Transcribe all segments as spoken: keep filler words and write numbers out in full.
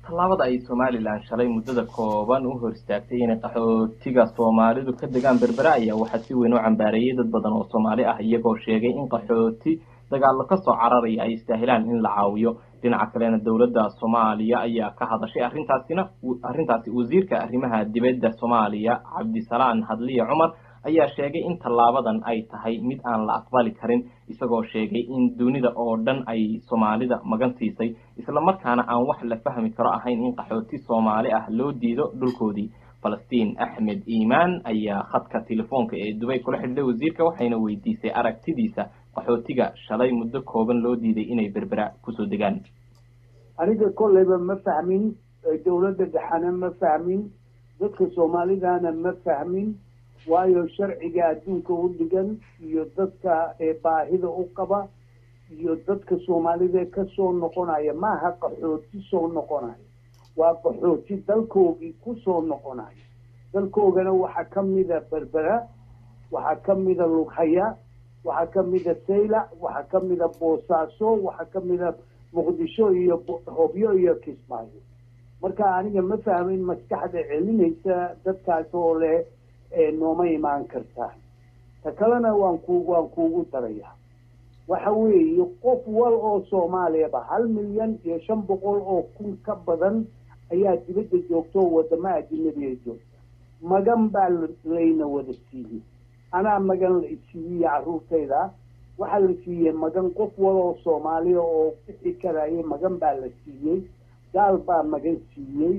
tallaabada ay Somaliland shalay muddada kooban u hor istaagtay inay qaxootiga Soomaalidu ka degaan Berbera ayaa waxaa si weyn u cambaareeyay dad badan oo Soomaali ah iyagoo sheegay in qaxooti dagaal ka soo cararaya ay istaahilaan in la caawiyo. dhinaca kalena dawladda Soomaaliya ayaa ka hadashay arrintaasina arrintaasi wasiirka arrimaha dibadda Soomaaliya Cabdisalaan Hadliye Cumar ayaa sheegay in tallaabadan ay tahay mid aan la aqbali karin isagoo sheegay in dunida oo dhan ay Soomaalida magan siisay isla markaana aan wax la fahmi karo ahayn in qaxooti Soomaali ah loo diido dhulkoodii. Falastiin Axmed Iimaan ayaa khadka telefoonka ee Dubai kula xidhay wasiirka waxayna weydiisay aragtidiisa qaxootiga shalay muddo kooban loo diiday inay Berbera kusoo degaan. aniga kolleyba ma fahmin, dawladda dhaxana ma fahmin, dadka Soomaalidana ma fahmin, waayo sharciga adduunka u dhigan iyo dadka baahida u qaba iyo dadka Soomaalida ka soo noqonaya maaha qaxooti soo noqonaya, waa qaxooti dalkoogii ku soo noqonaya. dalkoogana waxaa ka mida Berbera, waxaa ka mida Lughaya, waxaa ka mida Saylac, waxaa ka mida Boosaaso, waxaa ka mida Muqdisho iyo Hobyo iyo Kismaayo. marka aniga ma fahmin maskaxda celinaysa dadkaas oo leh nooma imaan kartaa. ta kalena waan ku waan kuugu daraya waxa weeye qof wal oo Soomaaliya hal milyan iyo shan boqol oo kun ka badan ayaa dibadda joogto wadamo ajnabi joogta. magan baa layna wada siiyey, anaa magan la siiyey carruurtayda, waxaa la siiyey magan qof wal oo Soomaaliya oo bixi karaya magan baa la siiyey, gaal baa magan siiyey,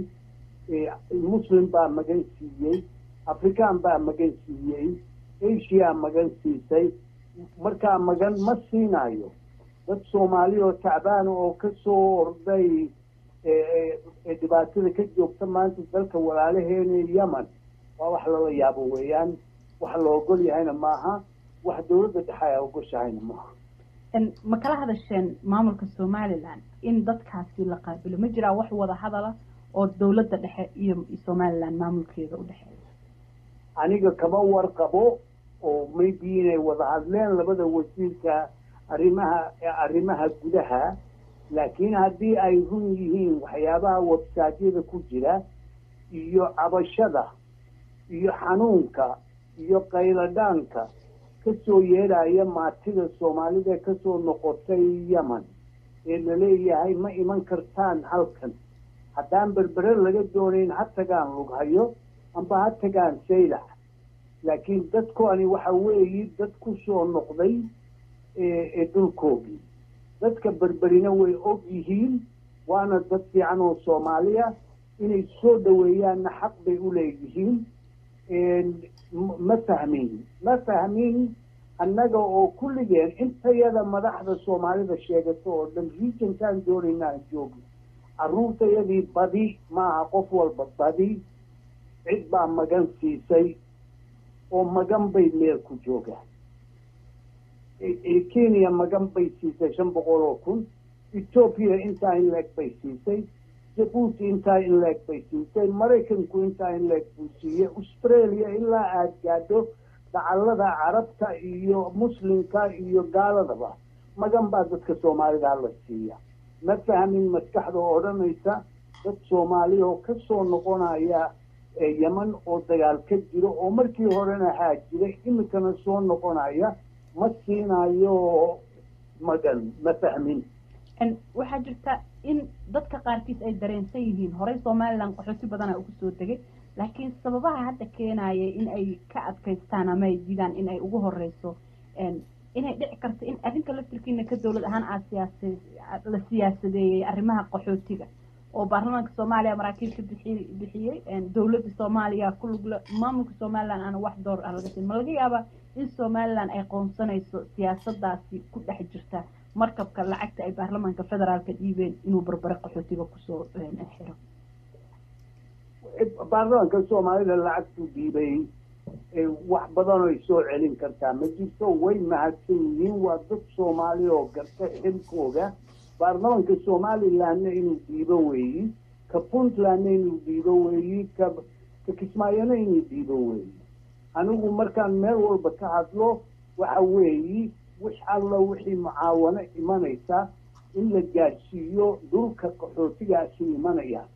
muslim baa magan siiyey, afrikaan baa magan siiyey, asia magan siisay. markaa magan ma siinayo dad Soomaali oo tacbaan oo ka soo orday dhibaatada ka joogta maanta dalka walaalaheena Yemen. waa wax lala yaabo weeyaan, wax la ogol yahayna maaha, wax dawladda dhexe ay ogoshahayna maaha. ma kala hadasheen maamulka Somaliland in dadkaasi la qaabilo? ma jiraa wax wada hadala oo dawladda dhexe iyo Somaliland maamulkeeda u dhexeeya? aniga kama warqabo oo maybe inay wada hadleen labada wasiirka arrimaha arrimaha gudaha, laakiin haddii ay run yihiin waxyaabaha website-yada ku jira iyo cabashada iyo xanuunka iyo qayladhaanka ka soo yeedhaya maatida Soomaalida ka soo noqotay Yemen ee la leeyahay ma iman kartaan halkan, haddaan Berbera laga doonayn ha tagaan Lughayo amba ha tagaan Saylac. laakiin dadkoani waxa weeye dad ku soo noqday ee dhulkoogii. dadka Berberina way og yihiin, waana dad fiican oo Soomaaliya, inay soo dhaweeyaanna xaq bay u leeyihiin. ma fahmin ma fahmin annaga oo kulligeen intayada madaxda Soomaalida sheegato oo dhan regionkan doonaynaan joogno. carruurtayadii badi maaha qof walba, badi cid baa magan siisay oo magan bay meel ku joogaan. Kenya magan bay siisay shan boqol oo kun, Ethiopia intaa in leeg bay siisay, Djibouti intaa in leeg bay siisay, Maraykanku intaa in leeg buu siiyey, Australia ilaa aad gaadho dacallada carabta iyo muslimka iyo gaaladaba magan baa dadka Soomaalida la siiya. ma fahmin maskaxda oo odhanaysa dad Soomaali oo ka soo noqonaya Yemen oo dagaal ka jiro oo markii horena haa jiray iminkana soo noqonaya ma siinayo magan. ma fahmin. waxaa jirta in dadka qaarkiis ay dareensan yihiin horey Somaliland qaxooti badan ay ugu soo degay, laakiin sababaha hadda keenaya in ay ka adkaystaan ama ay diidaan in ay ugu horeyso inay dhici karto in arrinka laftirkiina ka dawlad ahaan aad siyaasad la siyaasadeeyay arrimaha qaxootiga oo baarlamaanka Soomaaliya maraakiil ka bixiyay bixiyay dawladda Soomaaliya ku lug leh maamulka Somaliland aan wax door ah laga siin. ma laga yaabaa in Somaliland ay qoonsanayso siyaasadaasi ku dhex jirta markabka lacagta ay baarlamaanka federaalka dhiibeen inuu Berbera qaxootiga kusoo xiro? baarlamaanka Soomaalida lacagtu dhiibay wax badan oo soo celin kartaa ma jirto. way mahadsan yihiin, waa dad Soomaali oo garta xilkooga. baarlamaanka Somalilandna inuu dhiibo weeyi, ka Puntlandna inuu dhiibo weeyi, ka ka Kismaayona inuu dhiibo weeyi. anigu markaan meel walba ka hadlo waxa weeyi wix alla wixii mucaawano imanaysa in la gaarsiiyo dhulka qaxootigaasi imanaya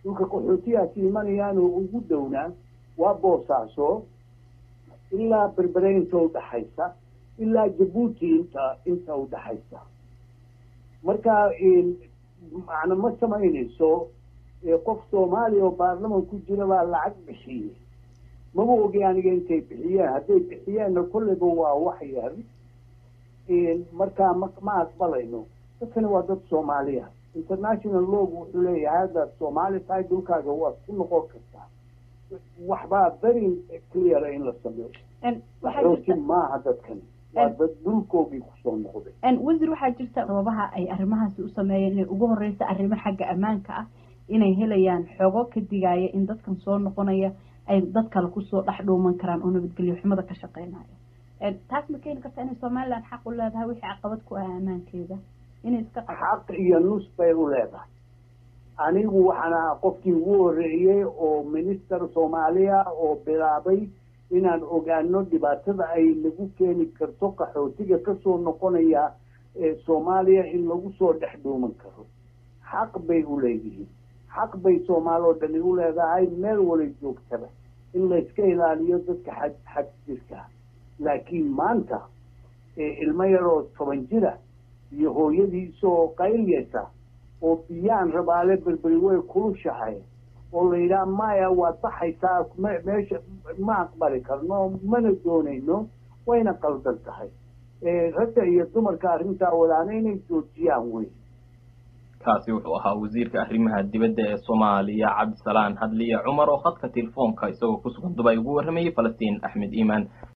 dhulka qaxootigaasi imanayaan oo ugu dhownaa waa boosaaso ilaa berbere inta udhaxaysa ilaa jabuuti inta inta udhaxaysa marka macna ma samaynayso qof soomaaliya oo baarlaman ku jira baa lacag bixiyey maba ogi aniga intay bixiyeen hadday bixiyeenna kolleyba waa wax yar markaa ma ma aqbalayno dadkani waa dad soomaaliya international lawgu wuxuu leeyahay haddaad soomaali tahay dhulkaaga waad ku noqon kartaa waxbaa very clear in la sameeyo waxooti maaha dadkani waa dad dhulkoogii kusoo noqday wasiir waxaa jirta sababaha ay arrimahaasi u sameeyeen inay ugu horeysa arrimo xagga ammaanka ah inay helayaan xogo ka digaya in dadkan soo noqonaya ay dad kale kusoo dhex dhuuman karaan oo nabadgelyo xumada ka shaqeynayo taas ma keeni karta inay somaliland xaq u leedahay wixii caqabad ku ah ammaankeeda inay iska xaq iyo nus bay u leedahay anigu waxaan ahaa qofkii ugu horreeyey oo minister soomaaliya oo bilaabay inaan ogaano dhibaatada ay lagu keeni karto qaxootiga kasoo noqonaya soomaaliya in lagu soo dhex dhuuman karo xaq bay u leeyihiin xaq bay soomaali oo dhani u leedahay meel walay joogtaba in layska ilaaliyo dadka xag xag jirka laakiin maanta ilmo yar oo toban jira iyo hooyadiisoo qayliyaysa oo biyaan rabaale berberi way kulushahay oo la yidhaha maya waad baxaysaa meesha ma aqbali karno mana doonayno wayna qaldan tahay ragga iyo dumarka arrintaa wadaana inay joojiyaan wey kaasi wuxuu ahaa wasiirka arrimaha dibadda ee soomaaliya cabdisalaan hadliye cumar oo khadka telefoonka isagoo ku sugan dubay ugu warramayay falastiin axmed iimaan